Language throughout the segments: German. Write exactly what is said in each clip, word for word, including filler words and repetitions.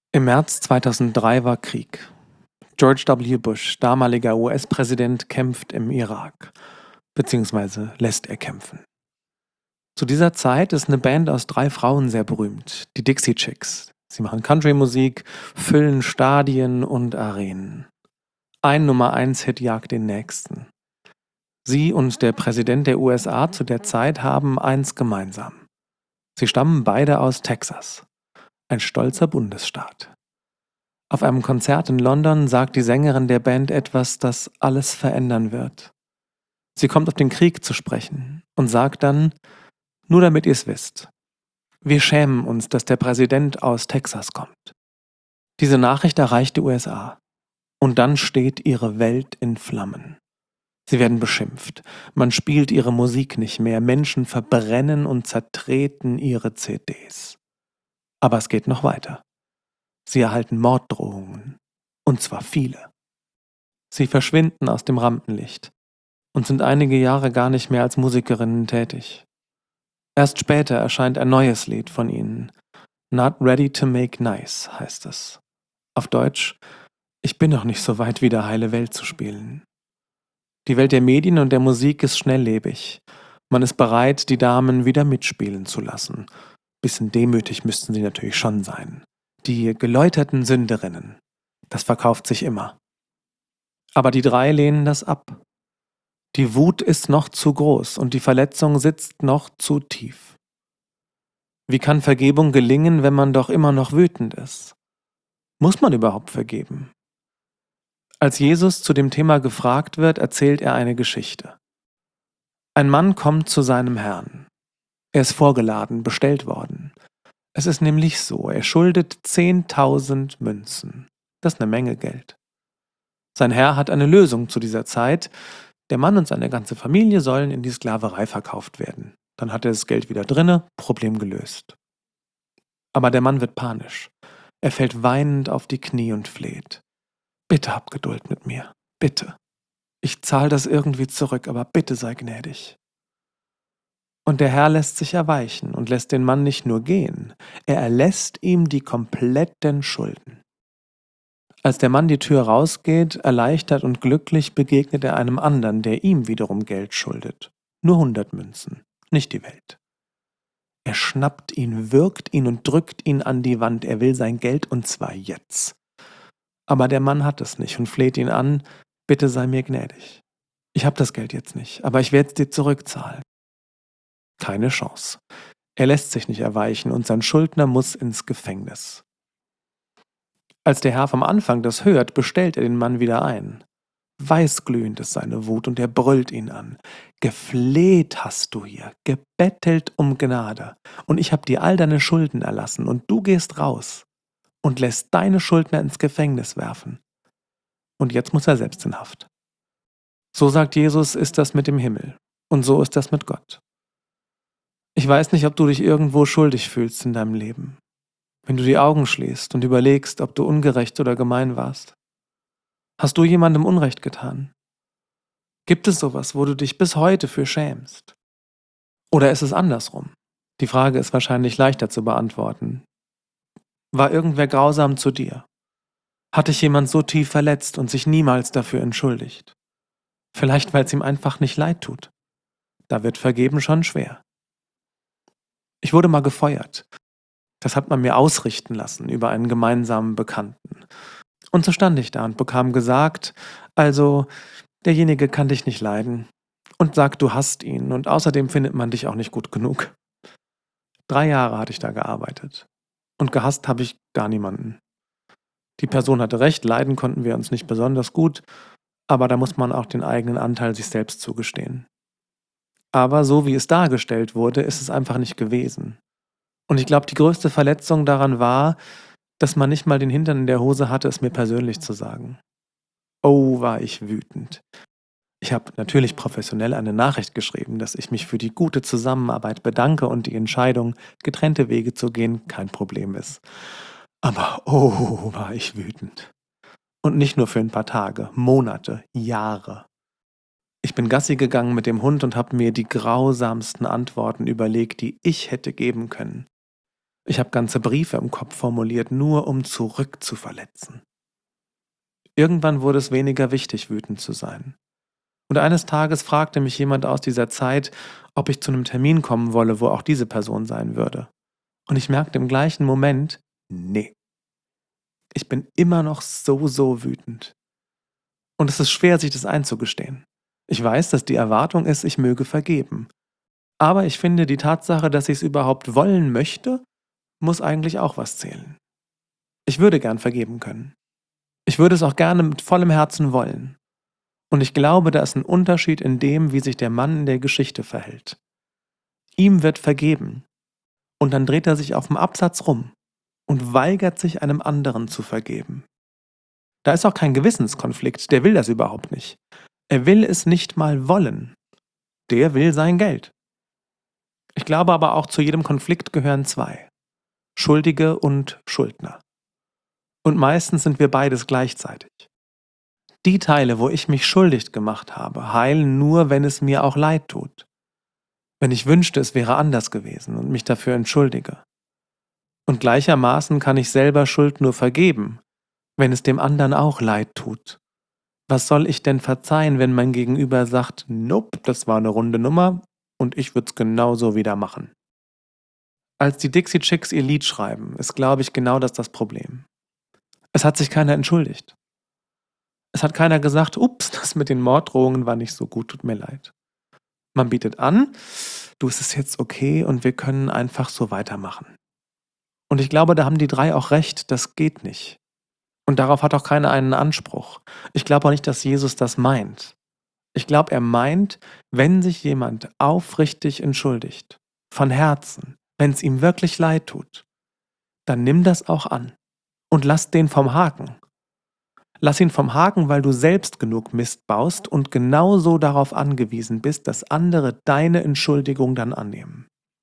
Im März zweitausenddrei war Krieg. George W. Bush, damaliger U S-Präsident, kämpft im Irak, beziehungsweise lässt er kämpfen. Zu dieser Zeit ist eine Band aus drei Frauen sehr berühmt, die Dixie Chicks. Sie machen Country-Musik, füllen Stadien und Arenen. Ein Nummer-eins-Hit jagt den nächsten. Sie und der Präsident der U S A zu der Zeit haben eins gemeinsam. Sie stammen beide aus Texas, ein stolzer Bundesstaat. Auf einem Konzert in London sagt die Sängerin der Band etwas, das alles verändern wird. Sie kommt auf den Krieg zu sprechen und sagt dann: Nur damit ihr es wisst, wir schämen uns, dass der Präsident aus Texas kommt. Diese Nachricht erreicht die U S A. Und dann steht ihre Welt in Flammen. Sie werden beschimpft, man spielt ihre Musik nicht mehr, Menschen verbrennen und zertreten ihre C Ds. Aber es geht noch weiter. Sie erhalten Morddrohungen, und zwar viele. Sie verschwinden aus dem Rampenlicht und sind einige Jahre gar nicht mehr als Musikerinnen tätig. Erst später erscheint ein neues Lied von ihnen. Not Ready to Make Nice heißt es. Auf Deutsch: Ich bin noch nicht so weit, wieder heile Welt zu spielen. Die Welt der Medien und der Musik ist schnelllebig. Man ist bereit, die Damen wieder mitspielen zu lassen. Bisschen demütig müssten sie natürlich schon sein. Die geläuterten Sünderinnen. Das verkauft sich immer. Aber die drei lehnen das ab. Die Wut ist noch zu groß und die Verletzung sitzt noch zu tief. Wie kann Vergebung gelingen, wenn man doch immer noch wütend ist? Muss man überhaupt vergeben? Als Jesus zu dem Thema gefragt wird, erzählt er eine Geschichte. Ein Mann kommt zu seinem Herrn. Er ist vorgeladen, bestellt worden. Es ist nämlich so, er schuldet zehntausend Münzen. Das ist eine Menge Geld. Sein Herr hat eine Lösung zu dieser Zeit. Der Mann und seine ganze Familie sollen in die Sklaverei verkauft werden. Dann hat er das Geld wieder drinne, Problem gelöst. Aber der Mann wird panisch. Er fällt weinend auf die Knie und fleht. Bitte hab Geduld mit mir, bitte. Ich zahle das irgendwie zurück, aber bitte sei gnädig. Und der Herr lässt sich erweichen und lässt den Mann nicht nur gehen, er erlässt ihm die kompletten Schulden. Als der Mann die Tür rausgeht, erleichtert und glücklich, begegnet er einem anderen, der ihm wiederum Geld schuldet. Nur hundert Münzen, nicht die Welt. Er schnappt ihn, würgt ihn und drückt ihn an die Wand, er will sein Geld und zwar jetzt. Aber der Mann hat es nicht und fleht ihn an: Bitte sei mir gnädig. Ich habe das Geld jetzt nicht, aber ich werde es dir zurückzahlen. Keine Chance. Er lässt sich nicht erweichen und sein Schuldner muss ins Gefängnis. Als der Herr vom Anfang das hört, bestellt er den Mann wieder ein. Weißglühend ist seine Wut und er brüllt ihn an. Gefleht hast du hier, gebettelt um Gnade, und ich habe dir all deine Schulden erlassen und du gehst raus und lässt deine Schuldner ins Gefängnis werfen. Und jetzt muss er selbst in Haft. So sagt Jesus, ist das mit dem Himmel und so ist das mit Gott. Ich weiß nicht, ob du dich irgendwo schuldig fühlst in deinem Leben. Wenn du die Augen schließt und überlegst, ob du ungerecht oder gemein warst. Hast du jemandem Unrecht getan? Gibt es sowas, wo du dich bis heute für schämst? Oder ist es andersrum? Die Frage ist wahrscheinlich leichter zu beantworten. War irgendwer grausam zu dir? Hat dich jemand so tief verletzt und sich niemals dafür entschuldigt? Vielleicht, weil es ihm einfach nicht leid tut. Da wird Vergeben schon schwer. Ich wurde mal gefeuert. Das hat man mir ausrichten lassen über einen gemeinsamen Bekannten. Und so stand ich da und bekam gesagt: Also, derjenige kann dich nicht leiden und sagt, du hasst ihn und außerdem findet man dich auch nicht gut genug. Drei Jahre hatte ich da gearbeitet und gehasst habe ich gar niemanden. Die Person hatte recht, leiden konnten wir uns nicht besonders gut, aber da muss man auch den eigenen Anteil sich selbst zugestehen. Aber so wie es dargestellt wurde, ist es einfach nicht gewesen. Und ich glaube, die größte Verletzung daran war, dass man nicht mal den Hintern in der Hose hatte, es mir persönlich zu sagen. Oh, war ich wütend. Ich habe natürlich professionell eine Nachricht geschrieben, dass ich mich für die gute Zusammenarbeit bedanke und die Entscheidung, getrennte Wege zu gehen, kein Problem ist. Aber oh, war ich wütend. Und nicht nur für ein paar Tage, Monate, Jahre. Ich bin Gassi gegangen mit dem Hund und habe mir die grausamsten Antworten überlegt, die ich hätte geben können. Ich habe ganze Briefe im Kopf formuliert, nur um zurück zu verletzen. Irgendwann wurde es weniger wichtig, wütend zu sein. Und eines Tages fragte mich jemand aus dieser Zeit, ob ich zu einem Termin kommen wolle, wo auch diese Person sein würde. Und ich merkte im gleichen Moment, nee, ich bin immer noch so, so wütend. Und es ist schwer, sich das einzugestehen. Ich weiß, dass die Erwartung ist, ich möge vergeben. Aber ich finde, die Tatsache, dass ich es überhaupt wollen möchte, muss eigentlich auch was zählen. Ich würde gern vergeben können. Ich würde es auch gerne mit vollem Herzen wollen. Und ich glaube, da ist ein Unterschied in dem, wie sich der Mann in der Geschichte verhält. Ihm wird vergeben. Und dann dreht er sich auf dem Absatz rum und weigert sich, einem anderen zu vergeben. Da ist auch kein Gewissenskonflikt, der will das überhaupt nicht. Er will es nicht mal wollen. Der will sein Geld. Ich glaube aber auch, zu jedem Konflikt gehören zwei. Schuldige und Schuldner. Und meistens sind wir beides gleichzeitig. Die Teile, wo ich mich schuldig gemacht habe, heilen nur, wenn es mir auch leid tut. Wenn ich wünschte, es wäre anders gewesen und mich dafür entschuldige. Und gleichermaßen kann ich selber Schuld nur vergeben, wenn es dem anderen auch leid tut. Was soll ich denn verzeihen, wenn mein Gegenüber sagt, nope, das war eine runde Nummer und ich würde es genauso wieder machen? Als die Dixie Chicks ihr Lied schreiben, ist, glaube ich, genau das das Problem. Es hat sich keiner entschuldigt. Es hat keiner gesagt, ups, das mit den Morddrohungen war nicht so gut, tut mir leid. Man bietet an, du, es ist jetzt okay und wir können einfach so weitermachen. Und ich glaube, da haben die drei auch recht, das geht nicht. Und darauf hat auch keiner einen Anspruch. Ich glaube auch nicht, dass Jesus das meint. Ich glaube, er meint, wenn sich jemand aufrichtig entschuldigt, von Herzen, wenn es ihm wirklich leid tut, dann nimm das auch an und lass den vom Haken. Lass ihn vom Haken, weil du selbst genug Mist baust und genauso darauf angewiesen bist, dass andere deine Entschuldigung dann annehmen.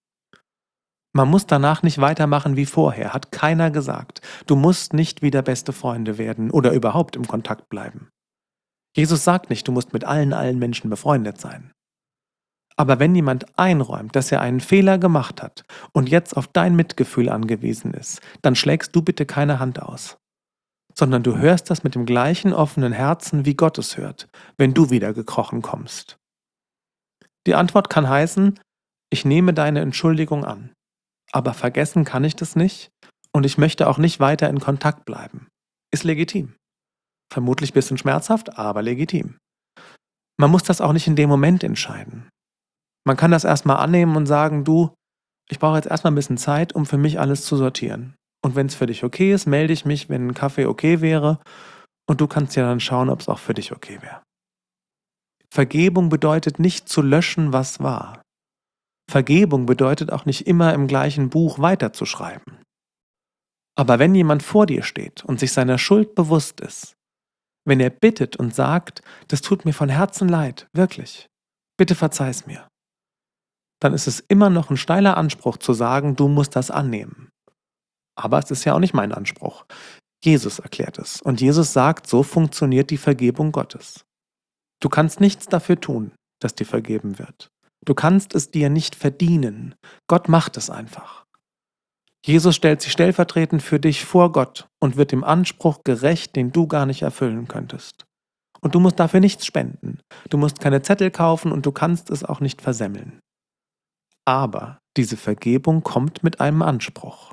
Man muss danach nicht weitermachen wie vorher, hat keiner gesagt. Du musst nicht wieder beste Freunde werden oder überhaupt im Kontakt bleiben. Jesus sagt nicht, du musst mit allen, allen Menschen befreundet sein. Aber wenn jemand einräumt, dass er einen Fehler gemacht hat und jetzt auf dein Mitgefühl angewiesen ist, dann schlägst du bitte keine Hand aus. Sondern du hörst das mit dem gleichen offenen Herzen, wie Gott es hört, wenn du wieder gekrochen kommst. Die Antwort kann heißen, ich nehme deine Entschuldigung an. Aber vergessen kann ich das nicht und ich möchte auch nicht weiter in Kontakt bleiben. Ist legitim. Vermutlich ein bisschen schmerzhaft, aber legitim. Man muss das auch nicht in dem Moment entscheiden. Man kann das erstmal annehmen und sagen, du, ich brauche jetzt erstmal ein bisschen Zeit, um für mich alles zu sortieren. Und wenn es für dich okay ist, melde ich mich, wenn ein Kaffee okay wäre und du kannst ja dann schauen, ob es auch für dich okay wäre. Vergebung bedeutet nicht zu löschen, was war. Vergebung bedeutet auch nicht immer im gleichen Buch weiterzuschreiben. Aber wenn jemand vor dir steht und sich seiner Schuld bewusst ist, wenn er bittet und sagt, das tut mir von Herzen leid, wirklich, bitte verzeih's mir, dann ist es immer noch ein steiler Anspruch zu sagen, du musst das annehmen. Aber es ist ja auch nicht mein Anspruch. Jesus erklärt es und Jesus sagt, so funktioniert die Vergebung Gottes. Du kannst nichts dafür tun, dass dir vergeben wird. Du kannst es dir nicht verdienen. Gott macht es einfach. Jesus stellt sich stellvertretend für dich vor Gott und wird dem Anspruch gerecht, den du gar nicht erfüllen könntest. Und du musst dafür nichts spenden. Du musst keine Zettel kaufen und du kannst es auch nicht versemmeln. Aber diese Vergebung kommt mit einem Anspruch.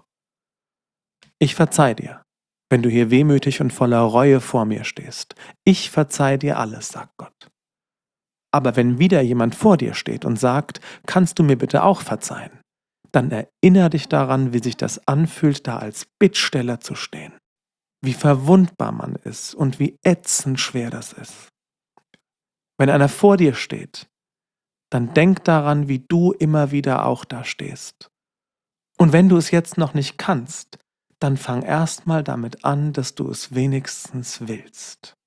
Ich verzeih dir, wenn du hier wehmütig und voller Reue vor mir stehst. Ich verzeih dir alles, sagt Gott. Aber wenn wieder jemand vor dir steht und sagt, kannst du mir bitte auch verzeihen, dann erinnere dich daran, wie sich das anfühlt, da als Bittsteller zu stehen. Wie verwundbar man ist und wie ätzend schwer das ist. Wenn einer vor dir steht, dann denk daran, wie du immer wieder auch da stehst. Und wenn du es jetzt noch nicht kannst, dann fang erstmal damit an, dass du es wenigstens willst.